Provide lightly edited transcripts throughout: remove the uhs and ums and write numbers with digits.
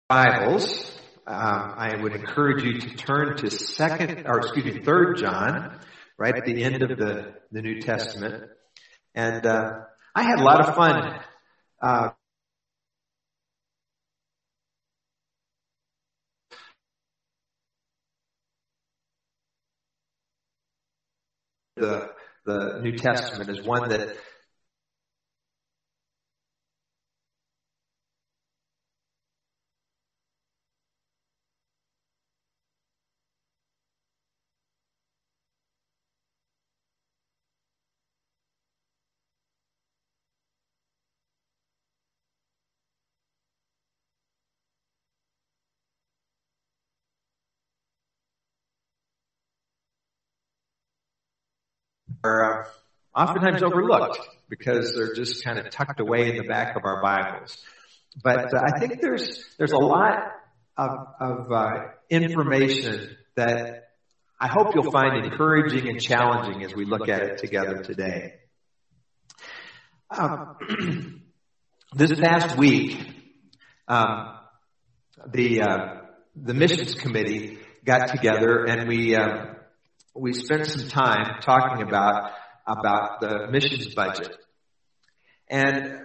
Bibles, I would encourage you to turn to 3rd John, right at the end of the New Testament. And I had a lot of fun the New Testament is one that are oftentimes overlooked because they're just kind of tucked away in the back of our Bibles. But I think there's a lot of information that I hope you'll find encouraging and challenging as we look at it together today. This past week, the missions committee got together and we spent some time talking about the missions budget, and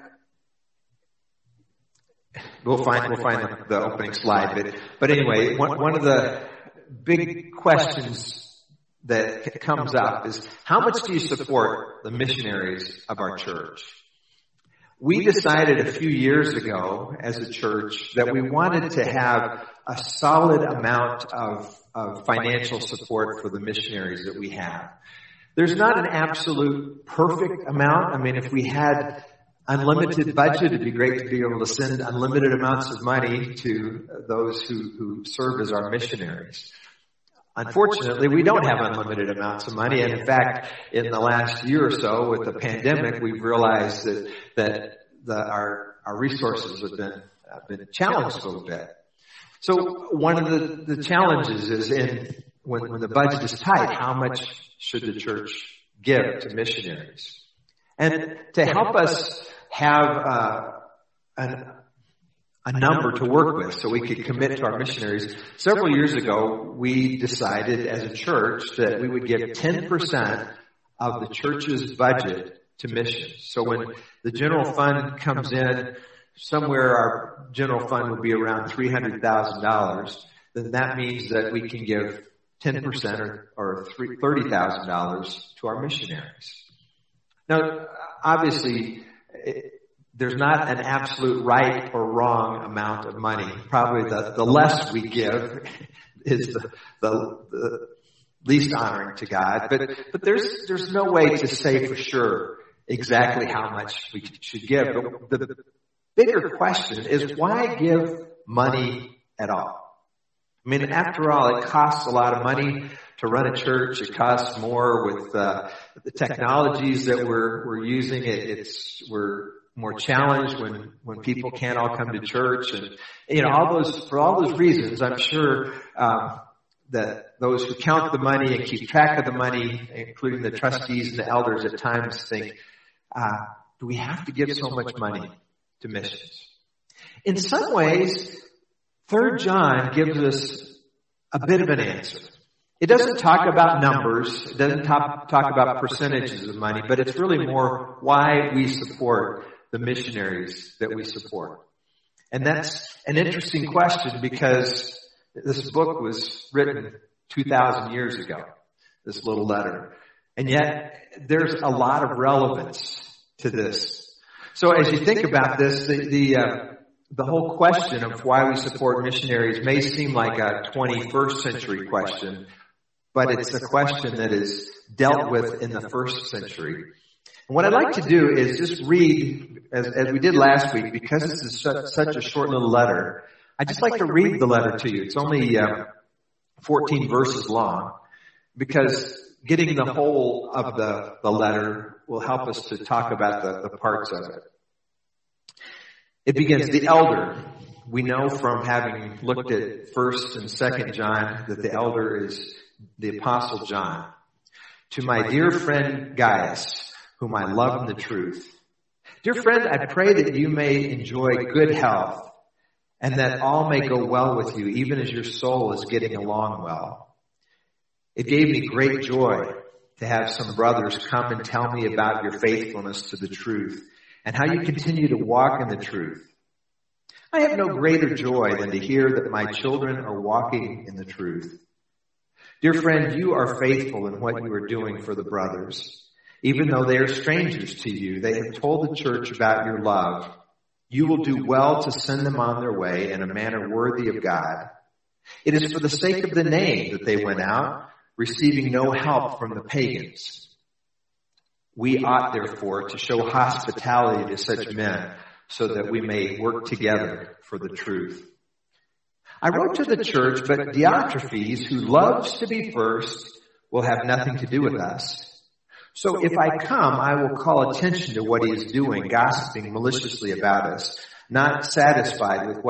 we'll find the opening slide. But anyway, one of the big questions that comes up is, how much do you support the missionaries of our church? We decided a few years ago as a church that we wanted to have a solid amount of financial support for the missionaries that we have. There's not an absolute perfect amount. I mean, if we had unlimited budget, it'd be great to be able to send unlimited amounts of money to those who serve as our missionaries. Unfortunately, we don't have unlimited amounts of money, and in fact, in the last year or so with the pandemic, we've realized that our resources have been challenged a little bit. So one of the challenges is when the budget is tight, how much should the church give to missionaries? And to help us have a number to work with so we could commit to our missionaries, several years ago, we decided as a church that we would give 10% of the church's budget to missions. So when the general fund comes in, somewhere our general fund would be around $300,000, then that means that we can give 10% or $30,000 to our missionaries. Now, obviously, there's not an absolute right or wrong amount of money. Probably the less we give is the least honoring to God. But there's no way to say for sure exactly how much we should give. But the bigger question is, why give money at all? I mean, after all, it costs a lot of money to run a church. It costs more with the technologies that we're using. We're more challenged when people can't all come to church, and for all those reasons, I'm sure that those who count the money and keep track of the money, including the trustees and the elders, at times think, do we have to give so much money to missions? In some ways, 3rd John gives us a bit of an answer. It doesn't talk about numbers, it doesn't talk about percentages of money, but it's really more why we support the missionaries that we support. And that's an interesting question because this book was written 2,000 years ago, this little letter. And yet, there's a lot of relevance to this. So as you think about this, the whole question of why we support missionaries may seem like a 21st century question, but it's a question that is dealt with in the 1st century. And what I'd like to do is just read, as we did last week, because this is such a short little letter, I'd just like to read the letter to you. It's only 14 verses long, because getting the whole of the letter will help us to talk about the parts of it. It begins, the elder. We know from having looked at 1st and 2nd John that the elder is the Apostle John. To my dear friend Gaius, whom I love in the truth. Dear friend, I pray that you may enjoy good health and that all may go well with you, even as your soul is getting along well. It gave me great joy to have some brothers come and tell me about your faithfulness to the truth and how you continue to walk in the truth. I have no greater joy than to hear that my children are walking in the truth. Dear friend, you are faithful in what you are doing for the brothers. Even though they are strangers to you, they have told the church about your love. You will do well to send them on their way in a manner worthy of God. It is for the sake of the name that they went out, receiving no help from the pagans. We ought, therefore, to show hospitality to such men so that we may work together for the truth. I wrote to the church, but Diotrephes, who loves to be first, will have nothing to do with us. So if I come, I will call attention to what he is doing, gossiping maliciously about us. Not satisfied with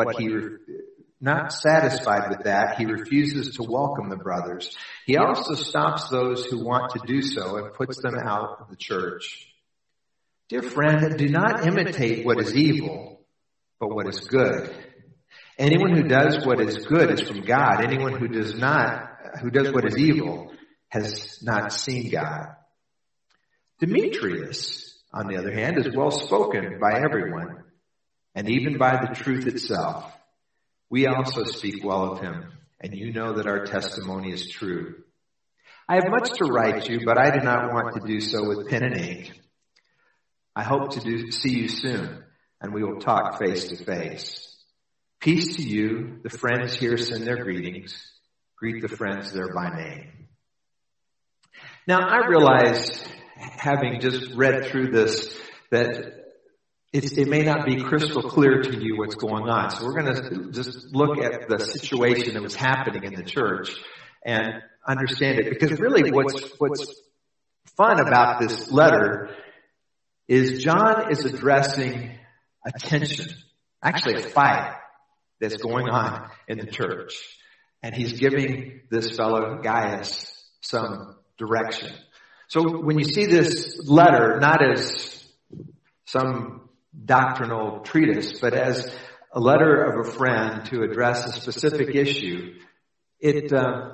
that, he refuses to welcome the brothers. He also stops those who want to do so and puts them out of the church. Dear friend, do not imitate what is evil, but what is good. Anyone who does what is good is from God. Anyone who does what is evil has not seen God. Demetrius, on the other hand, is well spoken by everyone, and even by the truth itself. We also speak well of him, and you know that our testimony is true. I have much to write you, but I do not want to do so with pen and ink. I hope to see you soon, and we will talk face to face. Peace to you. The friends here send their greetings. Greet the friends there by name. Now, I realize, having just read through this, that it may not be crystal clear to you what's going on. So we're going to just look at the situation that was happening in the church and understand it. Because really what's fun about this letter is John is addressing a tension, actually a fight that's going on in the church. And he's giving this fellow Gaius some direction. So when you see this letter, not as some doctrinal treatise, but as a letter of a friend to address a specific issue, it's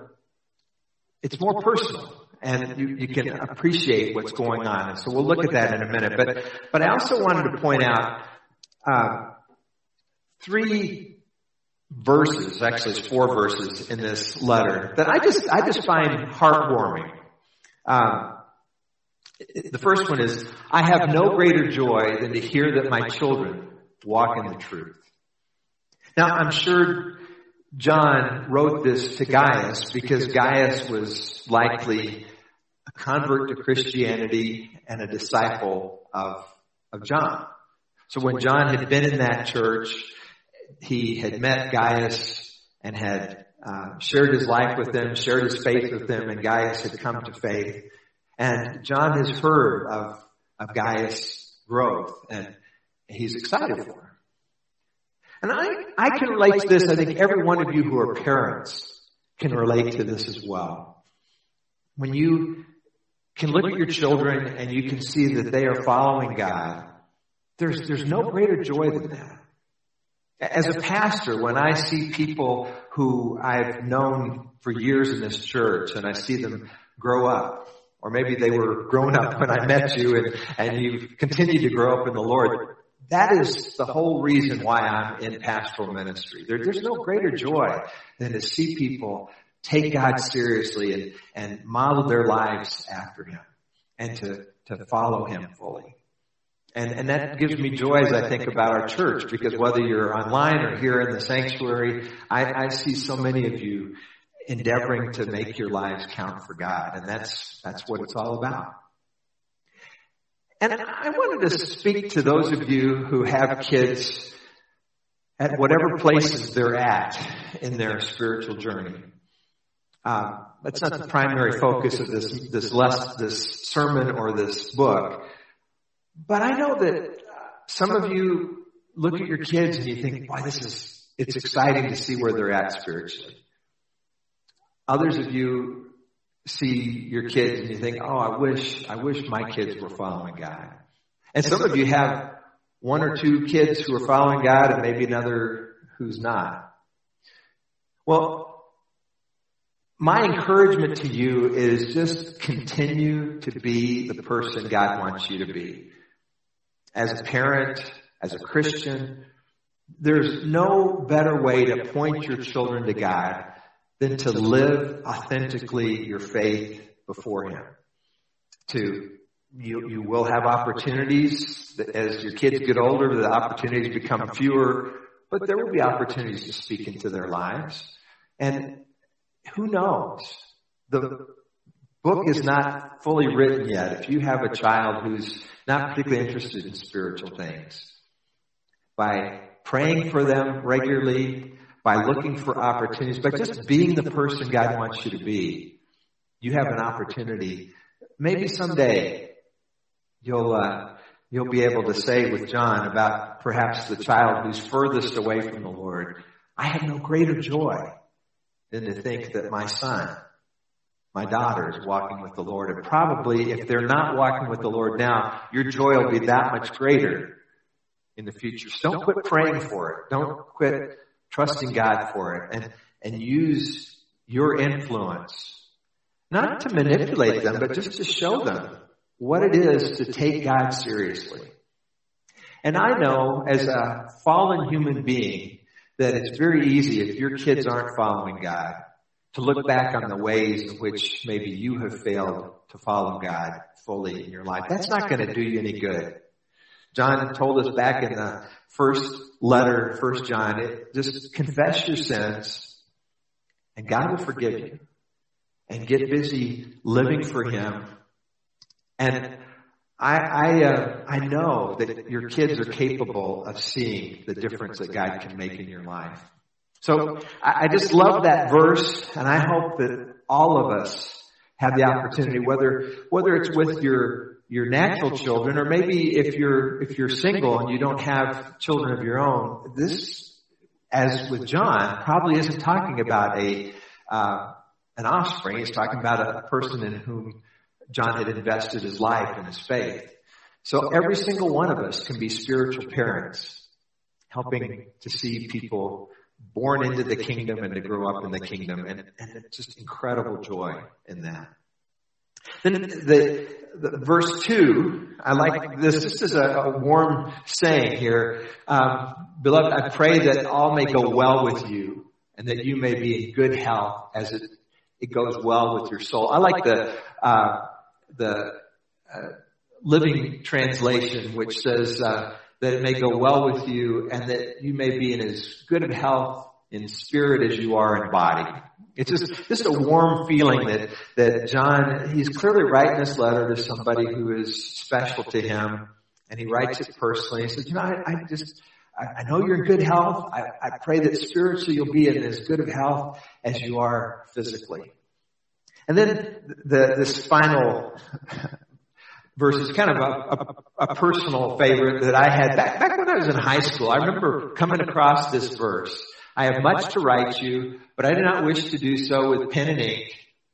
more personal, and you can appreciate what's going on. And so we'll look at that in a minute. But I also wanted to point out 3 verses, actually it's 4 verses in this letter that I just find heartwarming. The first one is, I have no greater joy than to hear that my children walk in the truth. Now, I'm sure John wrote this to Gaius because Gaius was likely a convert to Christianity and a disciple of John. So when John had been in that church, he had met Gaius and had shared his life with them, shared his faith with them, and Gaius had come to faith. And John has heard of Gaius' growth, and he's excited for him. And I can relate to this. I think every one of you who are parents can relate to this as well. When you can look at your children and you can see that they are following God, there's no greater joy than that. As a pastor, when I see people who I've known for years in this church and I see them grow up, or maybe they were grown up when I met you and you've continued to grow up in the Lord, that is the whole reason why I'm in pastoral ministry. There's no greater joy than to see people take God seriously and model their lives after Him and to follow Him fully. And that gives me joy as I think about our church, because whether you're online or here in the sanctuary, I see so many of you endeavoring to make your lives count for God, and that's what it's all about. And I wanted to speak to those of you who have kids at whatever places they're at in their spiritual journey. That's not the primary focus of this sermon or this book. But I know that some of you look at your kids and you think, boy, it's exciting to see where they're at spiritually. Others of you see your kids and you think, oh, I wish my kids were following God. And some of you have 1 or 2 kids who are following God and maybe another who's not. Well, my encouragement to you is just continue to be the person God wants you to be. As a parent, as a Christian, there's no better way to point your children to God than to live authentically your faith before Him. You will have opportunities as your kids get older, the opportunities become fewer, but there will be opportunities to speak into their lives. And who knows? The book is not fully written yet. If you have a child who's not particularly interested in spiritual things, by praying for them regularly, by looking for opportunities, by just being the person God wants you to be, you have an opportunity. Maybe someday you'll be able to say with John about perhaps the child who's furthest away from the Lord, I have no greater joy than to think that my son, my daughter is walking with the Lord. And probably if they're not walking with the Lord now, your joy will be that much greater in the future. So don't quit praying for it. Don't quit trusting God for it. And use your influence, not to manipulate them, but just to show them what it is to take God seriously. And I know as a fallen human being that it's very easy if your kids aren't following God to look back on the ways in which maybe you have failed to follow God fully in your life. That's not going to do you any good. John told us back in the first letter, 1 John, just confess your sins and God will forgive you. And get busy living for Him. And I know that your kids are capable of seeing the difference that God can make in your life. So I just love that verse, and I hope that all of us have the opportunity, whether it's with your natural children, or maybe if you're single and you don't have children of your own. This, as with John, probably isn't talking about an offspring. He's talking about a person in whom John had invested his life and his faith. So every single one of us can be spiritual parents, helping to see people born into the kingdom and to grow up in the kingdom. And it's just incredible joy in that. Then the verse 2, I like this. This is a warm saying here. Beloved, I pray that all may go well with you and that you may be in good health as it goes well with your soul. I like the Living Translation, which says that it may go well with you and that you may be in as good of health in spirit as you are in body. It's just a warm feeling that John, he's clearly writing this letter to somebody who is special to him, and he writes it personally. He says, I know you're in good health. I pray that spiritually you'll be in as good of health as you are physically. And then this final verse is kind of a personal favorite that I had back when I was in high school. I remember coming across this verse. I have much to write you, but I do not wish to do so with pen and ink.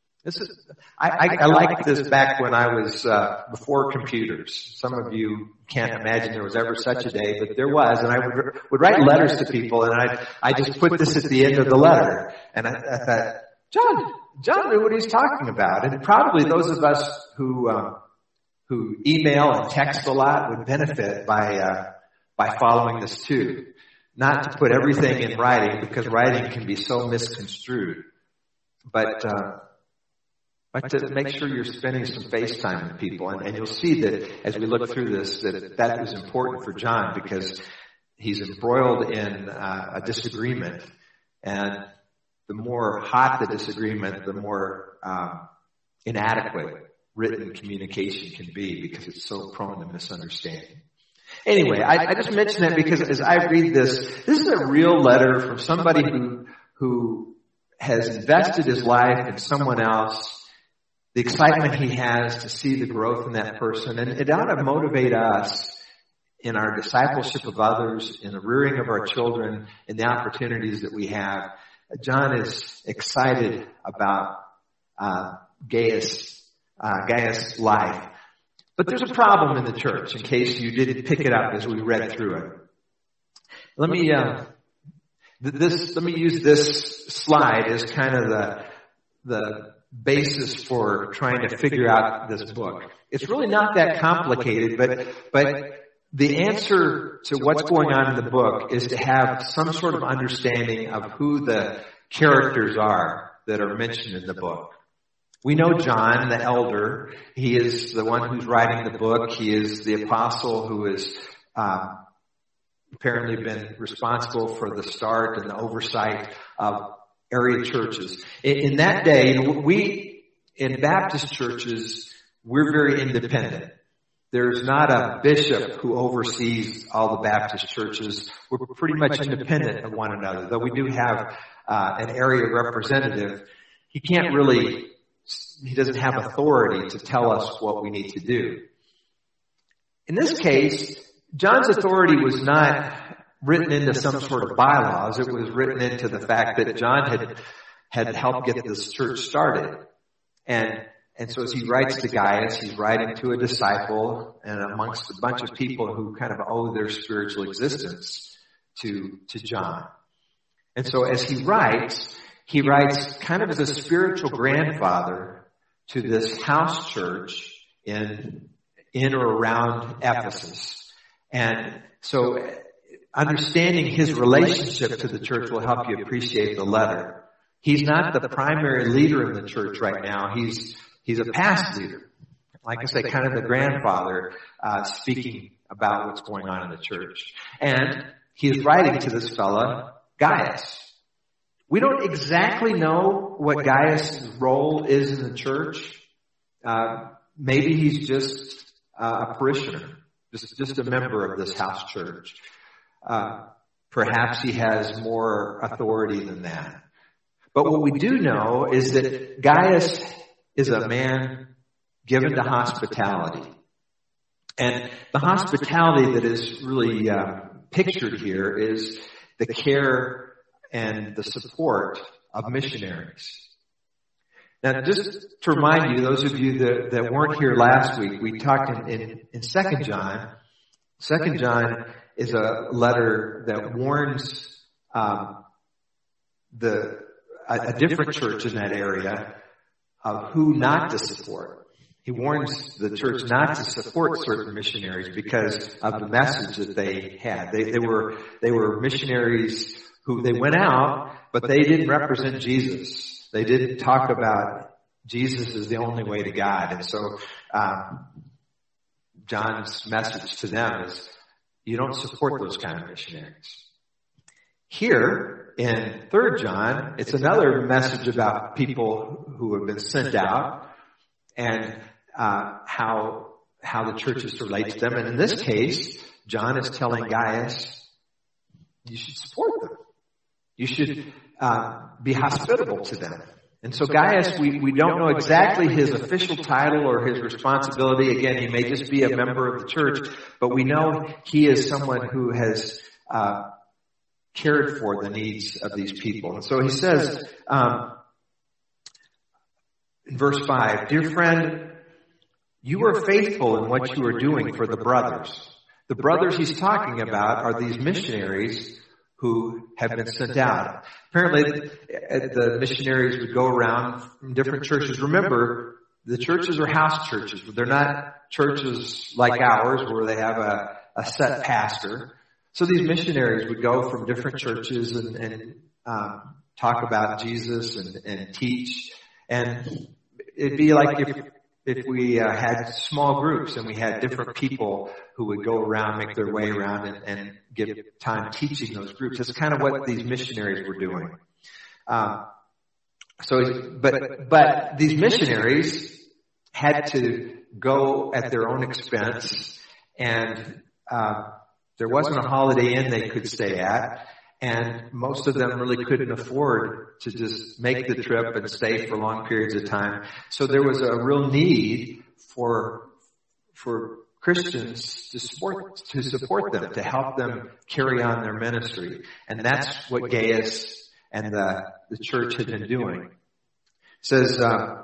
I liked this back when I was before computers. Some of you can't imagine there was ever such a day, but there was. And I would write letters to people, and I just put this at the end of the letter. And I thought, John knew what he's talking about. And probably those of us who email and text a lot would benefit by following this too. Not to put everything in writing, because writing can be so misconstrued, but to make sure you're spending some face time with people. And you'll see that as we look through this, that is important for John, because he's embroiled in a disagreement. And the more hot the disagreement, the more inadequate written communication can be, because it's so prone to misunderstanding. Anyway, I just mention that because as I read this is a real letter from somebody who has invested his life in someone else, the excitement he has to see the growth in that person. And it ought to motivate us in our discipleship of others, in the rearing of our children, in the opportunities that we have. John is excited about Gaius' life. But there's a problem in the church, in case you didn't pick it up as we read through it. Let me Let me use this slide as kind of the basis for trying to figure out this book. It's really not that complicated, but the answer to what's going on in the book is to have some sort of understanding of who the characters are that are mentioned in the book. We know John, the elder. He is the one who's writing the book. He is the apostle who has apparently been responsible for the start and the oversight of area churches. In that day, we, in Baptist churches, we're very independent. There's not a bishop who oversees all the Baptist churches. We're pretty much independent of one another. Though we do have an area representative, he doesn't have authority to tell us what we need to do. In this case, John's authority was not written into some sort of bylaws. It was written into the fact that John had helped get this church started. And so as he writes to Gaius, he's writing to a disciple and amongst a bunch of people who kind of owe their spiritual existence to John. And so as he writes kind of as a spiritual grandfather to this house church in or around Ephesus. And so understanding his relationship to the church will help you appreciate the letter. He's not the primary leader in the church right now. He's a past leader. Like I say, kind of the grandfather speaking about what's going on in the church. And he's writing to this fella, Gaius. We don't exactly know what Gaius' role is in the church. Maybe he's just a parishioner, just a member of this house church. Perhaps he has more authority than that. But what we do know is that Gaius is a man given to hospitality. And the hospitality that is really pictured here is the care and the support of missionaries. Now, just to remind you, those of you that weren't here last week, we talked in 2 John. 2 John is a letter that warns a different church in that area of who not to support. He warns the church not to support certain missionaries because of the message that they had. They were missionaries who they went out, but they didn't represent Jesus. They didn't talk about Jesus as the only way to God. And so John's message to them is, you don't support those kind of missionaries. Here in 3 John, it's another message about people who have been sent out and how the church is to relate to them. And in this case, John is telling Gaius, you should support them. You should be hospitable to them. And so Gaius, we don't know exactly his official title or his responsibility. Again, he may just be a member of the church, but we know he is someone who has cared for the needs of these people. And so he says in verse 5, "Dear friend, you are faithful in what you are doing for the brothers." The brothers he's talking about are these missionaries who have been sent out. Apparently, the missionaries would go around from different churches. Remember, the churches are house churches. They're not churches like ours where they have a set pastor. So these missionaries would go from different churches and talk about Jesus and teach. And it'd be like if we had small groups and we had different people who would go around, make their way around and give time teaching those groups. That's kind of what these missionaries were doing. But these missionaries had to go at their own expense, and there wasn't a Holiday Inn they could stay at. And most of them really couldn't afford to just make the trip and stay for long periods of time. So there was a real need for Christians to support them, to help them carry on their ministry. And that's what Gaius and the church had been doing. It says,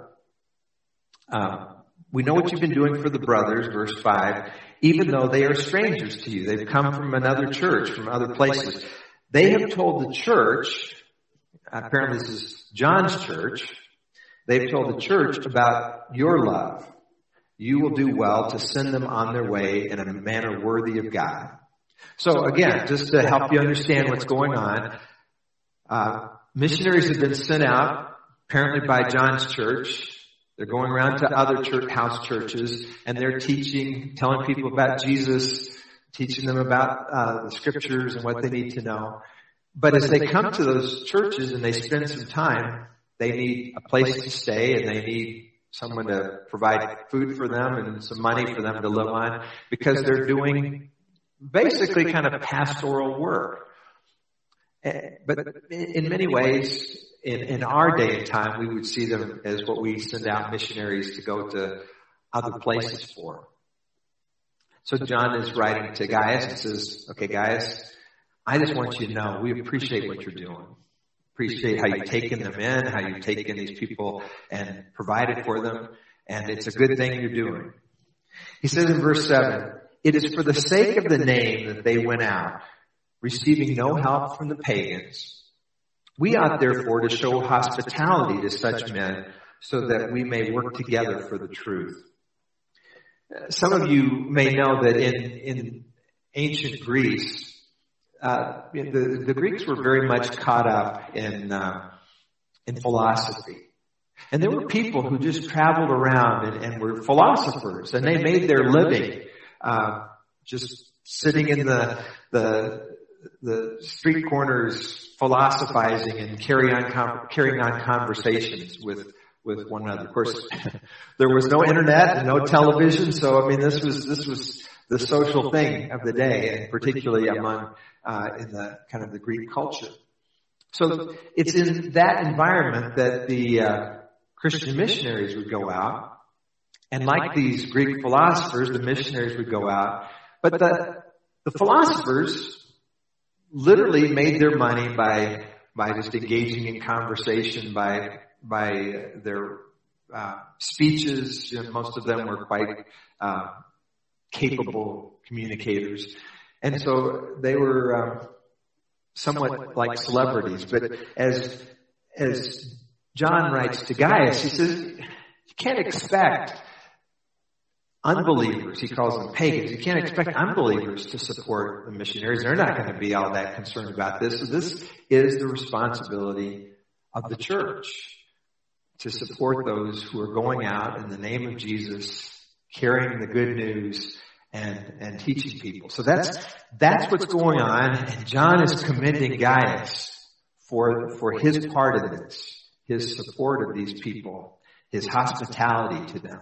we know what you've been doing for the brothers, verse 5, even though they are strangers to you. They've come from another church, from other places. They have told the church, apparently this is John's church, they've told the church about your love. You will do well to send them on their way in a manner worthy of God. So again, just to help you understand what's going on, missionaries have been sent out, apparently by John's church. They're going around to other house churches, and they're teaching, telling people about Jesus, teaching them about the scriptures and what they need to know. But as they come to those churches and they spend some time, they need a place to stay, and they need someone to provide food for them and some money for them to live on, because they're doing basically kind of pastoral work. But in many ways, in our day and time, we would see them as what we send out missionaries to go to other places for. So John is writing to Gaius and says, okay, Gaius, I just want you to know we appreciate what you're doing. Appreciate how you've taken them in, how you've taken these people and provided for them, and it's a good thing you're doing. He says in verse 7, it is for the sake of the name that they went out, receiving no help from the pagans. We ought therefore to show hospitality to such men so that we may work together for the truth. Some of you may know that in ancient Greece, the Greeks were very much caught up in philosophy. And there were people who just traveled around and were philosophers, and they made their living just sitting in the street corners philosophizing and carrying on conversations with one another. Of course, there was no internet and no television, so I mean this was the social thing of the day, and particularly among in the kind of the Greek culture. So it's in that environment that the Christian missionaries would go out, and like these Greek philosophers, the missionaries would go out. But the philosophers literally made their money by just engaging in conversation, by their speeches. You know, most of them were quite capable communicators. And so they were somewhat like celebrities. But as John writes to Gaius, he says, you can't expect unbelievers, he calls them pagans, you can't expect unbelievers to support the missionaries. They're not going to be all that concerned about this. So this is the responsibility of the church, to support those who are going out in the name of Jesus, carrying the good news and teaching people. So that's what's going on, and John is commending Gaius for his part of this, his support of these people, his hospitality to them.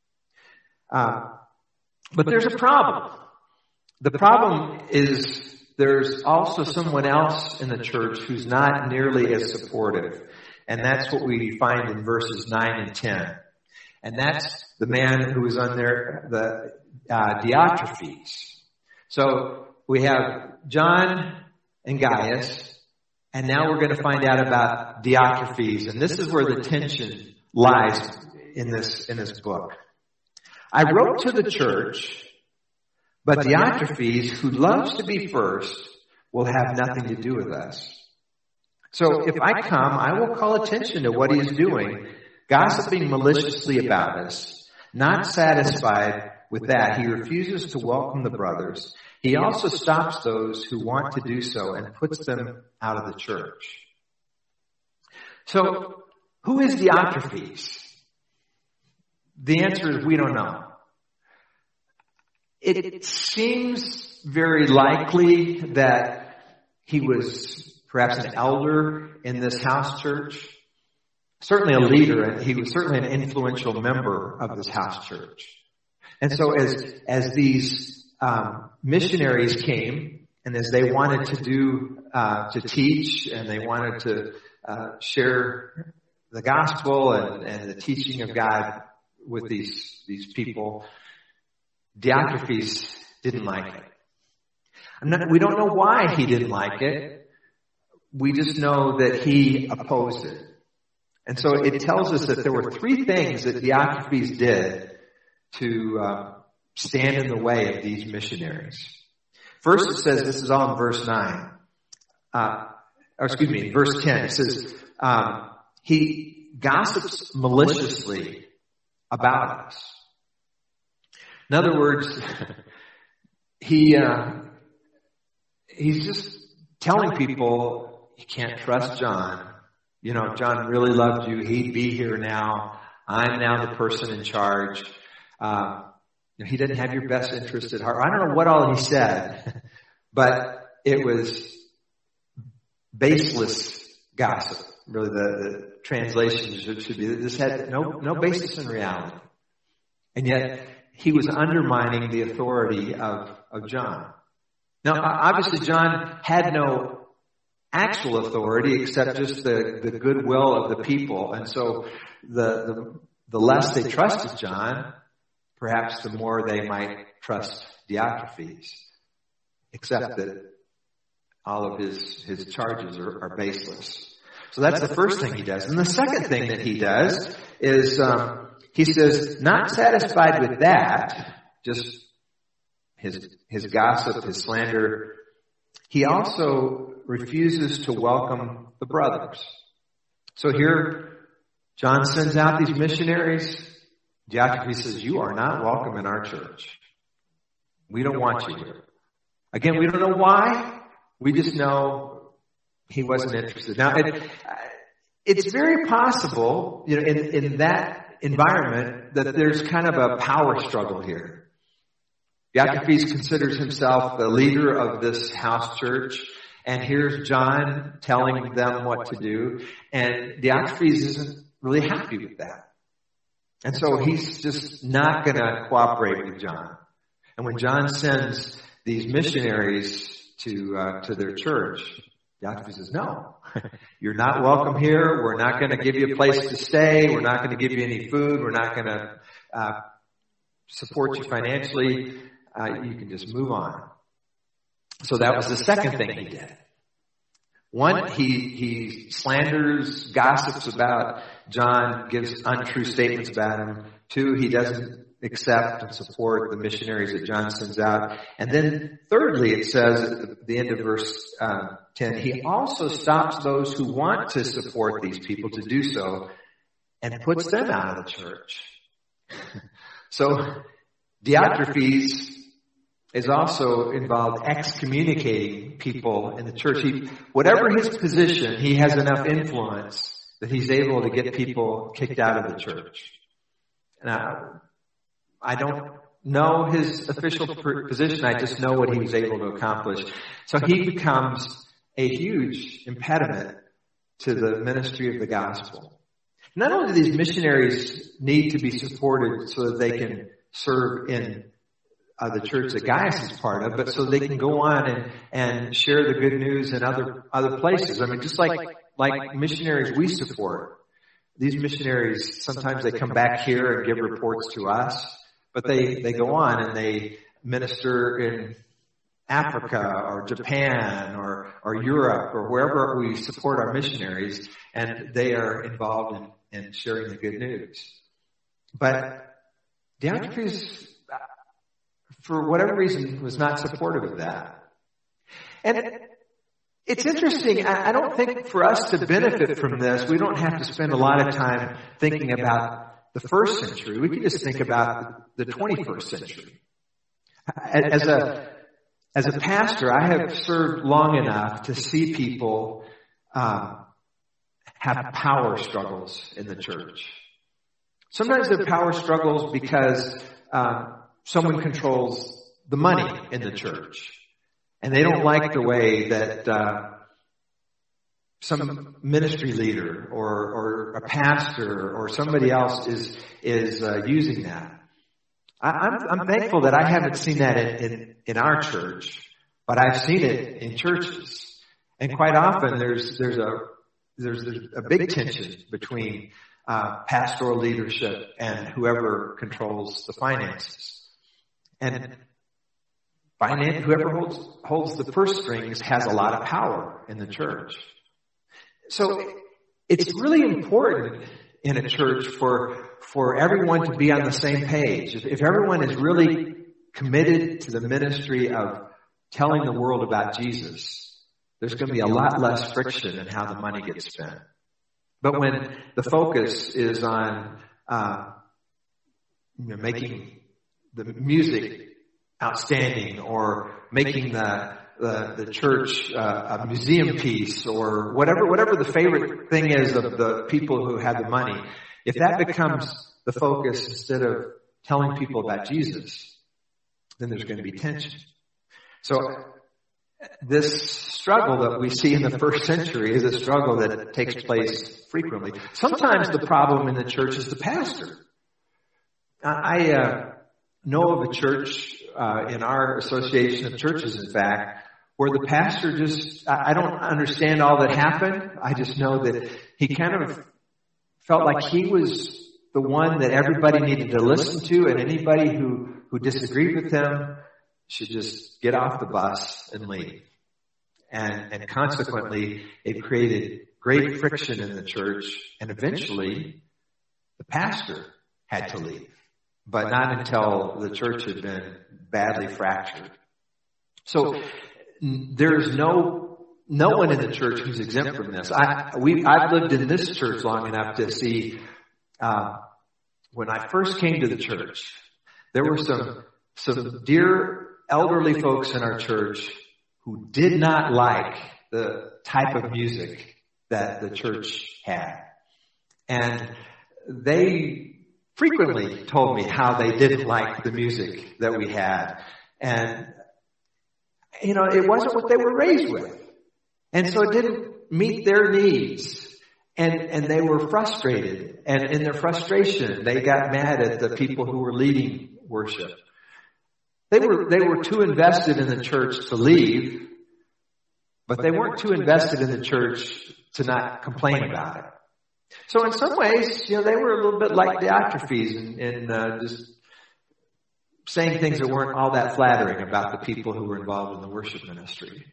But there's a problem. The problem is there's also someone else in the church who's not nearly as supportive, and that's what we find in verses 9 and 10. And that's the man who was on there, the Diotrephes. So we have John and Gaius, and now we're going to find out about Diotrephes, and this is where the tension lies in this book. I wrote to the church, but Diotrephes, who loves to be first, will have nothing to do with us. So if I come, I will call attention to what he is doing, gossiping maliciously about us. Not satisfied with that, he refuses to welcome the brothers. He also stops those who want to do so and puts them out of the church. So, who is Diotrephes? The answer is we don't know. It seems very likely that he was perhaps an elder in this house church, certainly a leader, and he was certainly an influential member of this house church. And so as these missionaries came, and as they wanted to teach, and they wanted to share the gospel and the teaching of God with these people, Diotrephes didn't like it. We don't know why he didn't like it. We just know that he opposed it. And so it tells us that there were three things that Diotrephes did to stand in the way of these missionaries. First, it says, this is all in verse 9. verse 10, it says, he gossips maliciously about us. In other words, he's just telling people, you can't trust John. You know, if John really loved you, he'd be here now. I'm now the person in charge. He didn't have your best interest at heart. I don't know what all he said, but it was baseless gossip. Really, the translation should be, this had no basis in reality. And yet, he was undermining the authority of John. Now, obviously, John had no actual authority except just the goodwill of the people. And so, the less they trusted John, perhaps the more they might trust Diotrephes, except that all of his charges are baseless. So that's the first thing he does. And the second thing that he does is he says, not satisfied with that, just his gossip, his slander, he also refuses to welcome the brothers. So here, John sends out these missionaries. Diotrephes says, you are not welcome in our church. We don't want you here. Again, we don't know why. We just know he wasn't interested. Now, it's very possible, in that environment that there's kind of a power struggle here. Diotrephes considers himself the leader of this house church, and here's John telling them what to do, and Diotrephes isn't really happy with that. And so he's just not going to cooperate with John. And when John sends these missionaries to their church, Diotrephes says, no, you're not welcome here. We're not going to give you a place to stay. We're not going to give you any food. We're not going to support you financially. You can just move on. So that was the second thing he did. One, he slanders, gossips about John, gives untrue statements about him. Two, he doesn't accept and support the missionaries that John sends out. And then thirdly, it says at the end of verse 10, he also stops those who want to support these people to do so and puts them out of the church. So Diotrephes is also involved excommunicating people in the church. Whatever his position, he has enough influence that he's able to get people kicked out of the church. Now, I don't know his official position. I just know what he was able to accomplish. So he becomes a huge impediment to the ministry of the gospel. Not only do these missionaries need to be supported so that they can serve in the church that Gaius is part of, but so they can go on and share the good news in other places. I mean, just like missionaries we support. These missionaries, sometimes they come back here and give reports to us, but they go on and they minister in Africa or Japan or Europe or wherever we support our missionaries, and they are involved in sharing the good news. But Diotrephes, for whatever reason, was not supportive of that. And it's interesting. I don't think for us to benefit from this, we don't have to spend a lot of time thinking about the first century. We can just think about the 21st century. As a pastor, I have served long enough to see people have power struggles in the church. Sometimes they're power struggles because someone controls the money in the church. And they don't like the way that some ministry leader or a pastor or somebody else is using that. I'm thankful that I haven't seen that in our church, but I've seen it in churches. And quite often there's a big tension between pastoral leadership and whoever controls the finances. And whoever holds the purse strings has a lot of power in the church. So it's really important in a church for everyone to be on the same page. If everyone is really committed to the ministry of telling the world about Jesus, there's going to be a lot less friction in how the money gets spent. But when the focus is on making the music outstanding, or making the church a museum piece, or whatever the favorite thing is of the people who have the money, if that becomes the focus instead of telling people about Jesus, then there's going to be tension. So this struggle that we see in the first century is a struggle that takes place frequently. Sometimes the problem in the church is the pastor. I know of a church in our association of churches, in fact, where the pastor I don't understand all that happened. I just know that he kind of felt like he was the one that everybody needed to listen to, and anybody who disagreed with him should just get off the bus and leave. And consequently, it created great friction in the church, and eventually the pastor had to leave, but not until the church had been badly fractured. So there's no one in the church who's exempt from this. I've lived in this church long enough to see, when I first came to the church, there were some dear elderly folks in our church who did not like the type of music that the church had. And they frequently told me how they didn't like the music that we had. And, it wasn't what they were raised with. And so it didn't meet their needs. And they were frustrated. And in their frustration, they got mad at the people who were leading worship. They were too invested in the church to leave, but they weren't too invested in the church to not complain about it. So in some ways, they were a little bit like Diotrephes in just saying things that weren't all that flattering about the people who were involved in the worship ministry.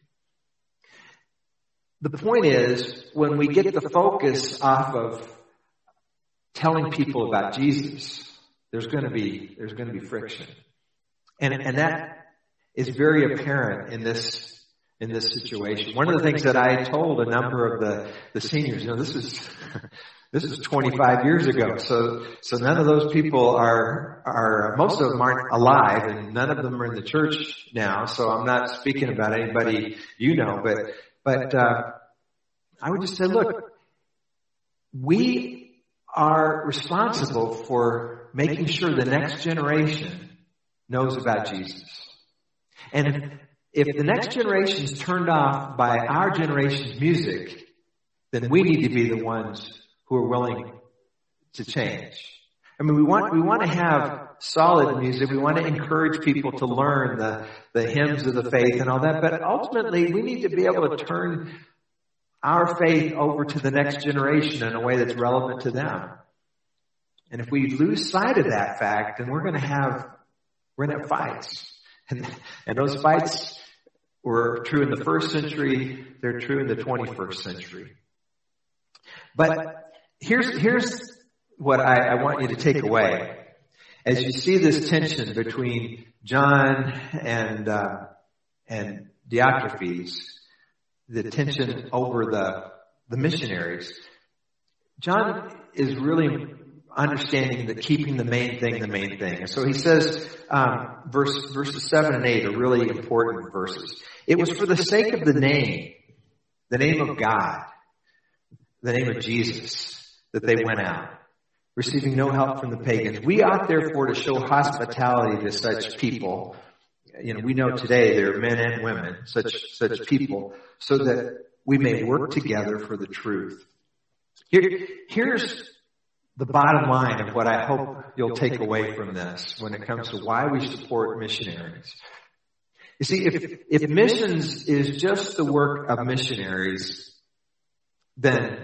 The point is, when we get the focus off of telling people about Jesus, there's going to be friction. And that is very apparent in this situation. One of the things that I told a number of the seniors, this is 25 years ago, so none of those people are most of them aren't alive, and none of them are in the church now. So I'm not speaking about anybody but I would just say, look, we are responsible for making sure the next generation knows about Jesus. And if the next generation is turned off by our generation's music, then we need to be the ones who are willing to change. I mean, we want to have solid music. We want to encourage people to learn the hymns of the faith and all that. But ultimately, we need to be able to turn our faith over to the next generation in a way that's relevant to them. And if we lose sight of that fact, then we're going to have fights. And those fights were true in the first century. They're true in the 21st century. But here's what I want you to take away. As you see this tension between John and Diotrephes, the tension over the missionaries, John is really understanding that keeping the main thing. And so he says, verses 7 and 8 are really important verses. It was for the sake of the name of God, the name of Jesus, that they went out, receiving no help from the pagans. We ought therefore to show hospitality to such people. We know today there are men and women, such people, so that we may work together for the truth. Here's the bottom line of what I hope you'll take away from this when it comes to why we support missionaries. You see, if missions is just the work of missionaries, then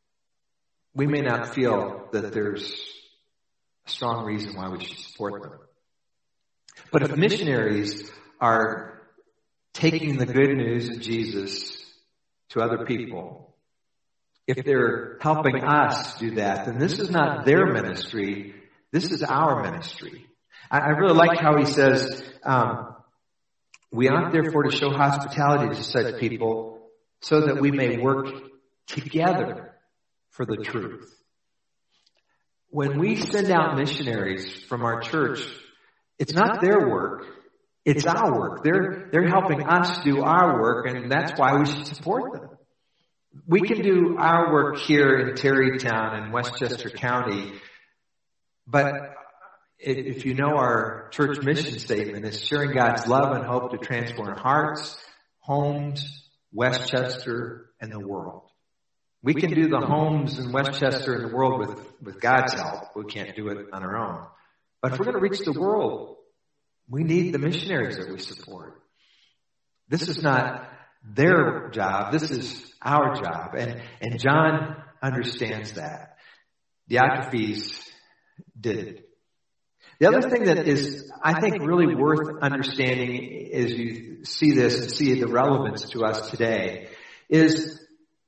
we may not feel that there's a strong reason why we should support them. But if missionaries are taking the good news of Jesus to other people, if they're helping us do that, then this is not their ministry, this is our ministry. I really like how he says, we ought therefore to show hospitality to such people, so that we may work together for the truth. When we send out missionaries from our church, it's not their work, it's our work. They're helping us do our work, and that's why we should support them. We can do our work here in Terrytown and Westchester County, but if you know our church mission statement, it's sharing God's love and hope to transform hearts, homes, Westchester, and the world. We can do the homes in Westchester and the world with God's help. We can't do it on our own. But if we're going to reach the world, we need the missionaries that we support. This is not their job. This is our job. And John understands that. Diotrephes did. The other thing that is, I think, really worth understanding as you see this and see the relevance to us today is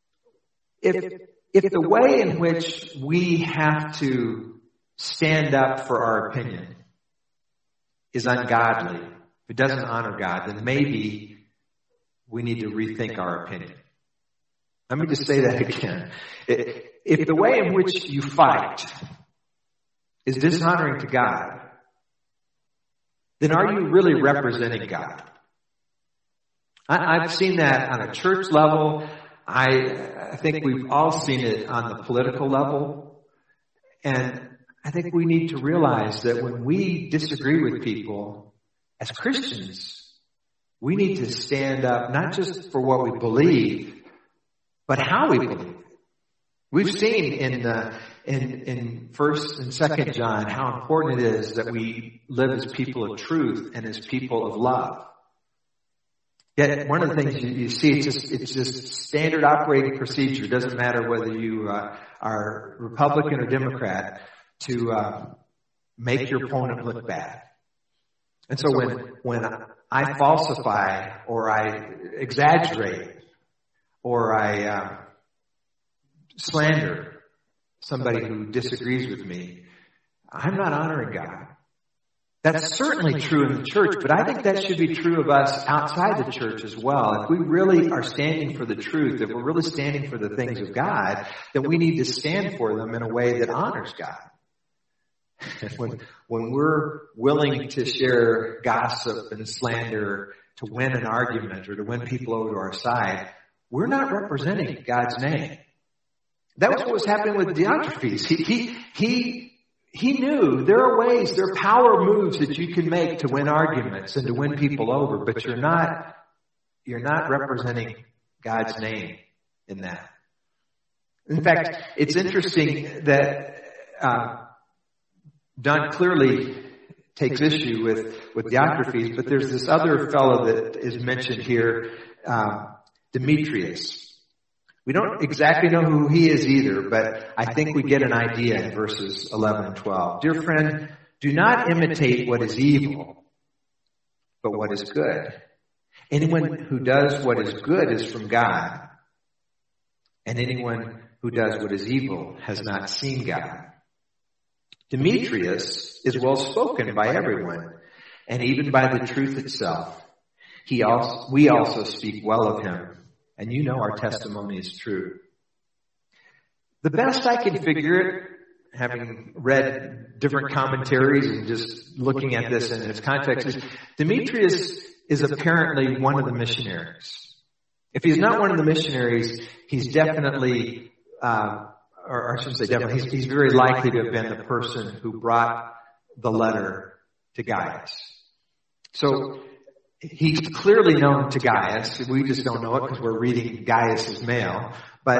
if the way in which we have to stand up for our opinion is ungodly, if it doesn't honor God, then maybe we need to rethink our opinion. Let me just say that again. If the way in which you fight is dishonoring to God, then are you really representing God? I've seen that on a church level. I think we've all seen it on the political level. And I think we need to realize that when we disagree with people, as Christians, we need to stand up not just for what we believe, but how we believe. We've seen in 1st and 2nd John how important it is that we live as people of truth and as people of love. Yet one of the things you see, it's just standard operating procedure. It doesn't matter whether you are Republican or Democrat, to make your opponent look bad. And so when I falsify or I exaggerate or I slander somebody who disagrees with me, I'm not honoring God. That's certainly true in the church, but I think that should be true of us outside the church as well. If we really are standing for the truth, if we're really standing for the things of God, then we need to stand for them in a way that honors God. When we're willing to share gossip and slander to win an argument or to win people over to our side, we're not representing God's name. That was what was happening with Diotrephes. He knew there are ways, there are power moves that you can make to win arguments and to win people over, but you're not representing God's name in that. In fact, it's interesting that John clearly takes issue with Diotrephes, but there's this other fellow that is mentioned here, Demetrius. We don't exactly know who he is either, but I think we get an idea in verses 11 and 12. Dear friend, do not imitate what is evil, but what is good. Anyone who does what is good is from God, and anyone who does what is evil has not seen God. Demetrius is well spoken by everyone, and even by the truth itself. We also speak well of him, and you know our testimony is true. The best I can figure it, having read different commentaries and just looking at this in its context, is Demetrius is apparently one of the missionaries. If he's not one of the missionaries, he's definitely, or I shouldn't say definitely, he's very likely to have been the person who brought the letter to Gaius. So he's clearly known to Gaius. We just don't know it because we're reading Gaius's mail.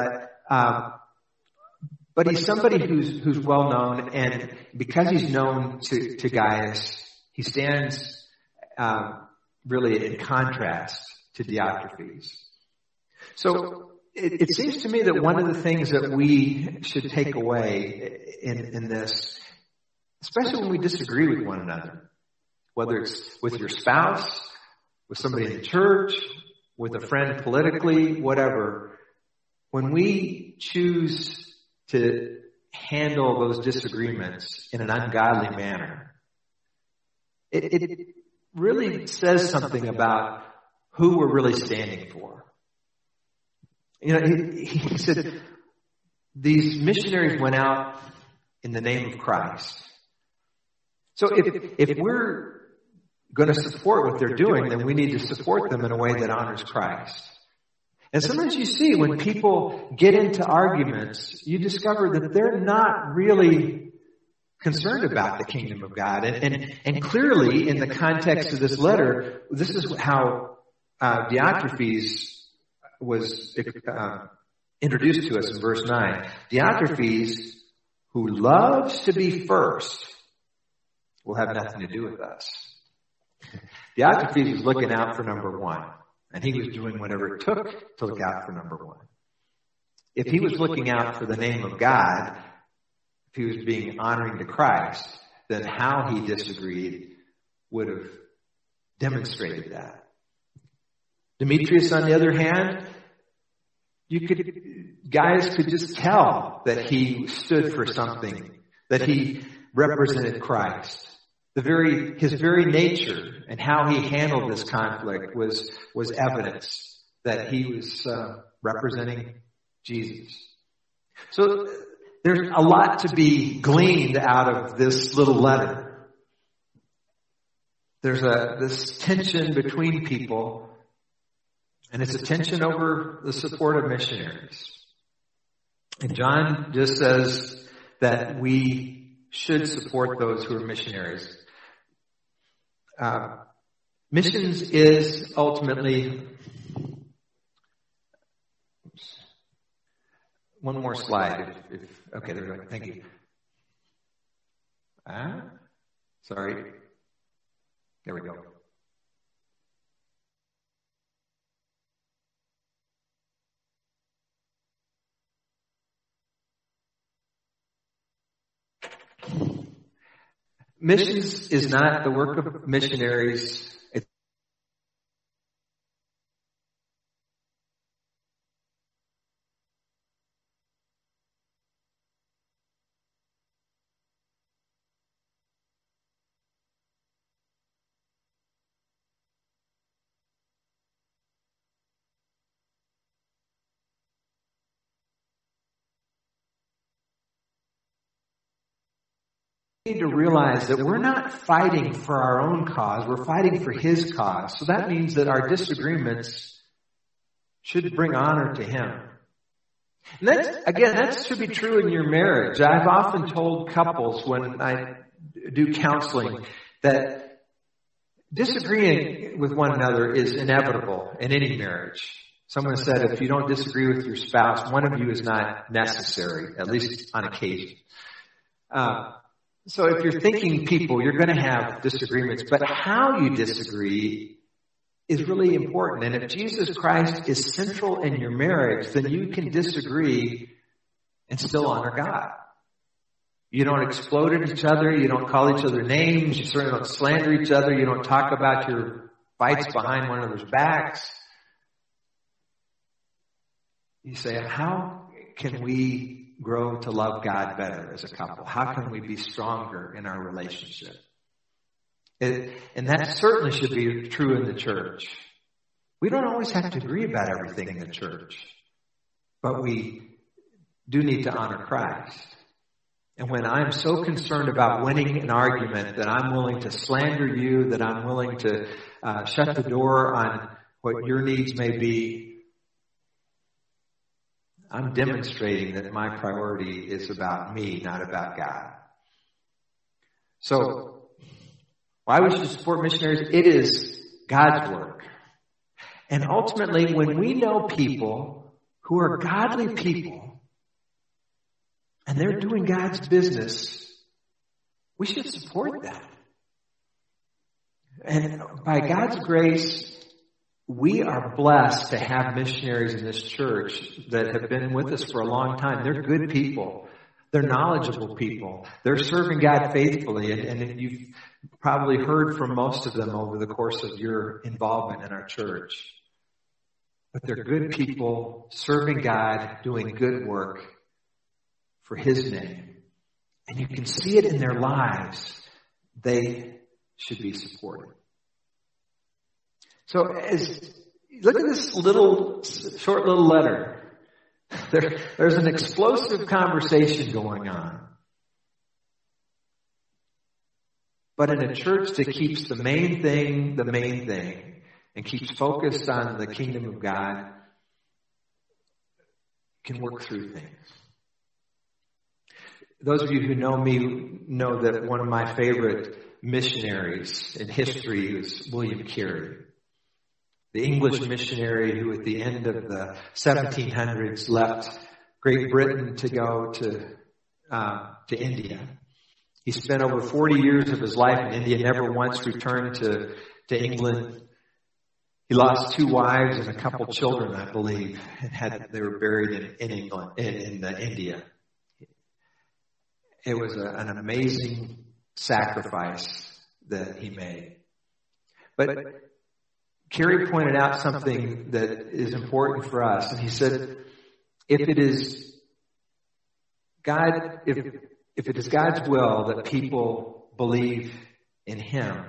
But he's somebody who's well known, and because he's known to Gaius, he stands really in contrast to Diotrephes. So it seems to me that one of the things that we should take away in this, especially when we disagree with one another, whether it's with your spouse, with somebody in the church, with a friend politically, whatever, when we choose to handle those disagreements in an ungodly manner, it really says something about who we're really standing for. He said, these missionaries went out in the name of Christ. So if we're going to support what they're doing, then we need to support them in a way that honors Christ. And sometimes you see when people get into arguments, you discover that they're not really concerned about the kingdom of God. And clearly, in the context of this letter, this is how Diotrephes was introduced to us in verse 9. Diotrephes, who loves to be first, will have nothing to do with us. Diotrephes was looking out for number one, and he was doing whatever it took to look out for number one. If he was looking out for the name of God, if he was being honoring to Christ, then how he disagreed would have demonstrated that. Demetrius, on the other hand, guys could just tell that he stood for something, that he represented Christ. His very nature and how he handled this conflict was evidence that he was representing Jesus. So there's a lot to be gleaned out of this little letter. There's this tension between people, and it's a tension over the support of missionaries. And John just says that we should support those who are missionaries. Missions is ultimately... One more slide. Okay, there we go. Thank you. Sorry. There we go. Missions is not the work of missionaries. We need to realize that we're not fighting for our own cause, we're fighting for His cause. So that means that our disagreements should bring honor to Him. And that should be true in your marriage. I've often told couples when I do counseling that disagreeing with one another is inevitable in any marriage. Someone said if you don't disagree with your spouse, one of you is not necessary, at least on occasion. So if you're thinking people, you're going to have disagreements, but how you disagree is really important. And if Jesus Christ is central in your marriage, then you can disagree and still honor God. You don't explode at each other. You don't call each other names. You certainly don't slander each other. You don't talk about your fights behind one another's backs. You say, how can we grow to love God better as a couple? How can we be stronger in our relationship? And that certainly should be true in the church. We don't always have to agree about everything in the church, but we do need to honor Christ. And when I'm so concerned about winning an argument that I'm willing to slander you, that I'm willing to shut the door on what your needs may be, I'm demonstrating that my priority is about me, not about God. So, why we should support missionaries? It is God's work. And ultimately, when we know people who are godly people, and they're doing God's business, we should support them. And by God's grace, we are blessed to have missionaries in this church that have been with us for a long time. They're good people. They're knowledgeable people. They're serving God faithfully. And you've probably heard from most of them over the course of your involvement in our church. But they're good people serving God, doing good work for His name. And you can see it in their lives. They should be supported. So look at this short little letter. There's an explosive conversation going on. But in a church that keeps the main thing, and keeps focused on the kingdom of God, can work through things. Those of you who know me know that one of my favorite missionaries in history is William Carey, the English missionary who at the end of the 1700s left Great Britain to go to India. He spent over 40 years of his life in India, never once returned to England. He lost 2 wives and a couple children, I believe, and they were buried in England, in India. It was an amazing sacrifice that he made. But Carey pointed out something that is important for us, and he said, if it is God's will that people believe in Him,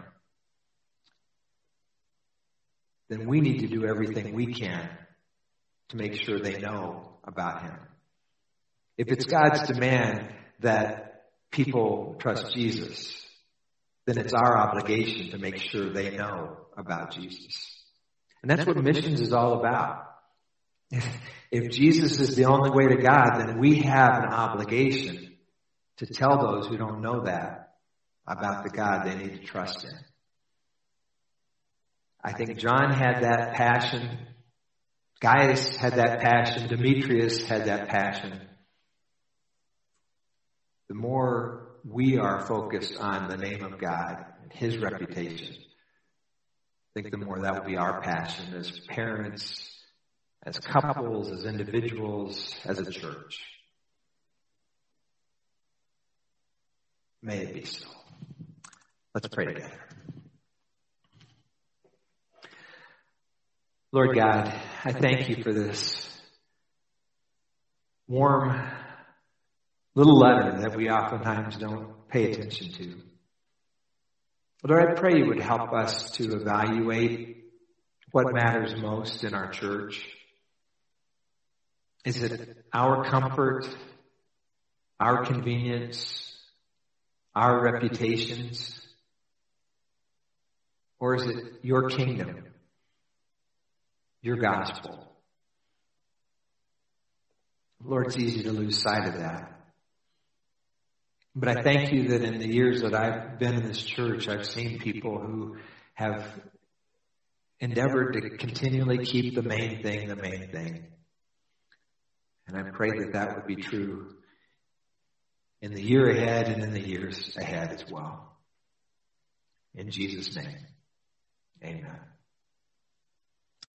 then we need to do everything we can to make sure they know about Him. If it's God's demand that people trust Jesus, then it's our obligation to make sure they know about Jesus. And that's what missions is all about. If Jesus is the only way to God, then we have an obligation to tell those who don't know that about the God they need to trust in. I think John had that passion. Gaius had that passion. Demetrius had that passion. The more we are focused on the name of God and His reputation, I think the more that will be our passion as parents, as couples, as individuals, as a church. May it be so. Let's pray together. Lord God, I thank You for this warm little letter that we oftentimes don't pay attention to. Lord, I pray You would help us to evaluate what matters most in our church. Is it our comfort, our convenience, our reputations? Or is it Your kingdom, Your gospel? Lord, it's easy to lose sight of that. But I thank You that in the years that I've been in this church, I've seen people who have endeavored to continually keep the main thing the main thing. And I pray that that would be true in the year ahead and in the years ahead as well. In Jesus' name.